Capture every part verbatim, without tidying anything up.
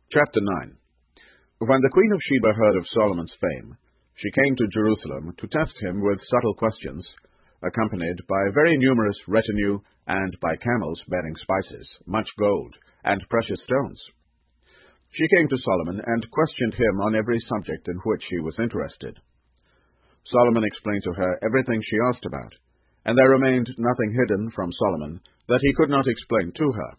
Chapter nine. When the Queen of Sheba heard of Solomon's fame, she came to Jerusalem to test him with subtle questions, accompanied by a very numerous retinue and by camels bearing spices, much gold, and precious stones. She came to Solomon and questioned him on every subject in which he was interested. Solomon explained to her everything she asked about, and there remained nothing hidden from Solomon that he could not explain to her.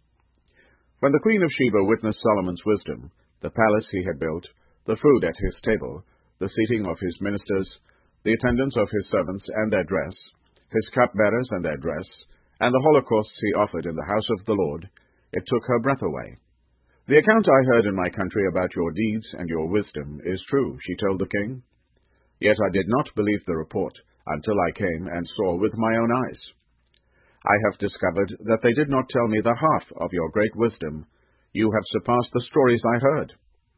When the Queen of Sheba witnessed Solomon's wisdom, the palace he had built, the food at his table, the seating of his ministers, the attendance of his servants and their dress, his cupbearers and their dress, and the holocausts he offered in the house of the Lord, it took her breath away. "The account I heard in my country about your deeds and your wisdom is true," she told the king. "Yet I did not believe the report until I came and saw with my own eyes. I have discovered that they did not tell me the half of your great wisdom. You have surpassed the stories I heard.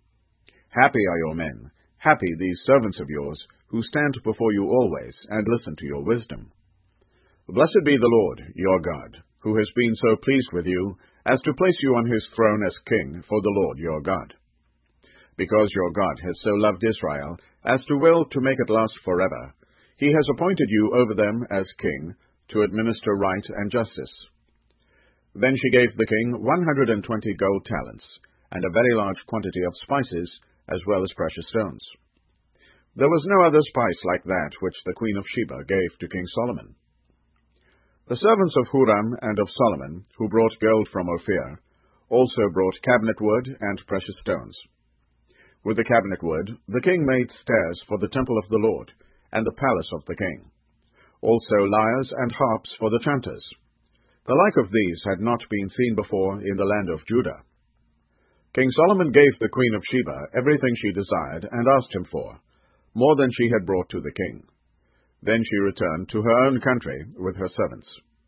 Happy are your men, happy these servants of yours, who stand before you always and listen to your wisdom. Blessed be the Lord, your God, who has been so pleased with you as to place you on his throne as king for the Lord your God. Because your God has so loved Israel as to will to make it last forever, he has appointed you over them as king, to administer right and justice." Then she gave the king one hundred and twenty gold talents, and a very large quantity of spices, as well as precious stones. There was no other spice like that which the Queen of Sheba gave to King Solomon. The servants of Huram and of Solomon, who brought gold from Ophir, also brought cabinet wood and precious stones. With the cabinet wood, the king made stairs for the temple of the Lord, and the palace of the king. Also lyres and harps for the chanters. The like of these had not been seen before in the land of Judah. King Solomon gave the Queen of Sheba everything she desired and asked him for, more than she had brought to the king. Then she returned to her own country with her servants.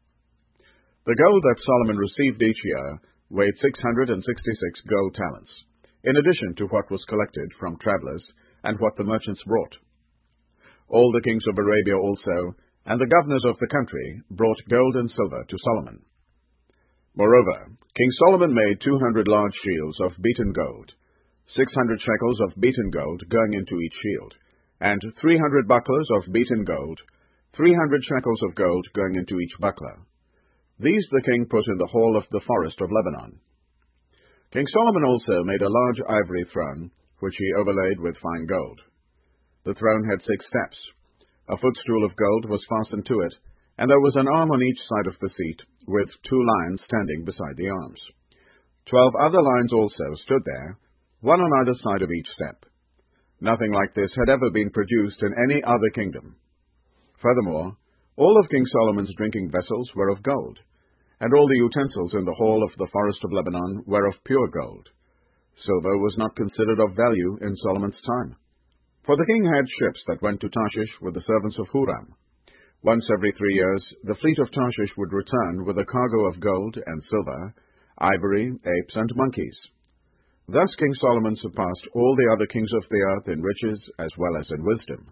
The gold that Solomon received each year weighed six hundred and sixty-six gold talents, in addition to what was collected from travelers and what the merchants brought. All the kings of Arabia also, and the governors of the country, brought gold and silver to Solomon. Moreover, King Solomon made two hundred large shields of beaten gold, six hundred shekels of beaten gold going into each shield, and three hundred bucklers of beaten gold, three hundred shekels of gold going into each buckler. These the king put in the hall of the forest of Lebanon. King Solomon also made a large ivory throne, which he overlaid with fine gold. The throne had six steps. A footstool of gold was fastened to it, and there was an arm on each side of the seat, with two lions standing beside the arms. Twelve other lions also stood there, one on either side of each step. Nothing like this had ever been produced in any other kingdom. Furthermore, all of King Solomon's drinking vessels were of gold, and all the utensils in the hall of the forest of Lebanon were of pure gold. Silver was not considered of value in Solomon's time. For the king had ships that went to Tarshish with the servants of Huram. Once every three years, the fleet of Tarshish would return with a cargo of gold and silver, ivory, apes, and monkeys. Thus King Solomon surpassed all the other kings of the earth in riches as well as in wisdom.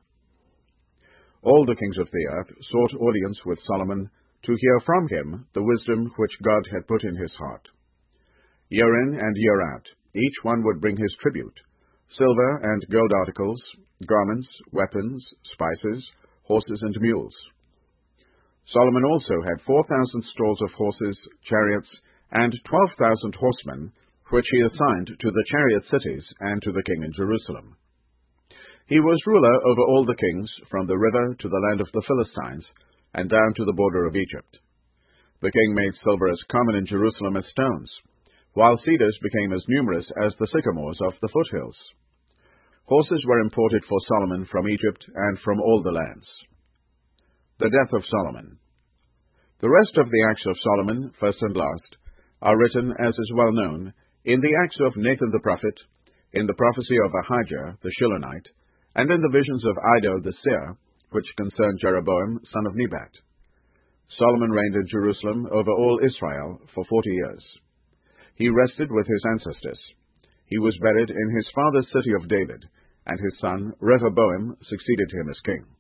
All the kings of the earth sought audience with Solomon to hear from him the wisdom which God had put in his heart. Year in and year out, each one would bring his tribute, silver and gold articles, garments, weapons, spices, horses, and mules. Solomon also had four thousand stalls of horses, chariots, and twelve thousand horsemen, which he assigned to the chariot cities and to the king in Jerusalem. He was ruler over all the kings, from the river to the land of the Philistines, and down to the border of Egypt. The king made silver as common in Jerusalem as stones, while cedars became as numerous as the sycamores of the foothills. Horses were imported for Solomon from Egypt and from all the lands. The death of Solomon. The rest of the acts of Solomon, first and last, are written, as is well known, in the acts of Nathan the prophet, in the prophecy of Ahijah the Shilonite, and in the visions of Iddo the seer, which concerned Jeroboam son of Nebat. Solomon reigned in Jerusalem over all Israel for forty years. He rested with his ancestors. He was buried in his father's city of David, and his son Rehoboam succeeded him as king.